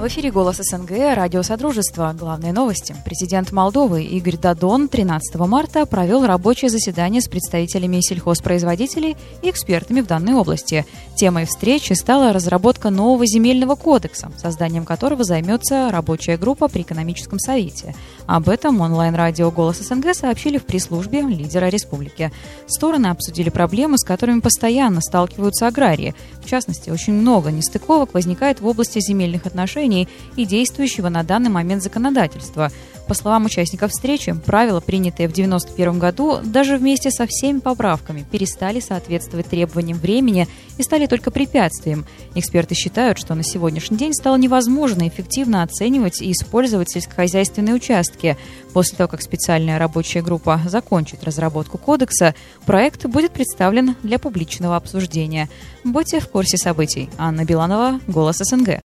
В эфире «Голос СНГ», радио Содружества. Главные новости. Президент Молдовы Игорь Додон 13 марта провел рабочее заседание с представителями сельхозпроизводителей и экспертами в данной области. Темой встречи стала разработка нового земельного кодекса, созданием которого займется рабочая группа при экономическом совете. Об этом онлайн-радио «Голос СНГ» сообщили в пресс-службе лидера республики. Стороны обсудили проблемы, с которыми постоянно сталкиваются аграрии. В частности, очень много нестыковок возникает в области земельных отношений и действующего на данный момент законодательства. По словам участников встречи, правила, принятые в 1991 году, даже вместе со всеми поправками, перестали соответствовать требованиям времени и стали только препятствием. Эксперты считают, что на сегодняшний день стало невозможно эффективно оценивать и использовать сельскохозяйственные участки. После того, как специальная рабочая группа закончит разработку кодекса, проект будет представлен для публичного обсуждения. Будьте в курсе событий. Анна Биланова, «Голос СНГ».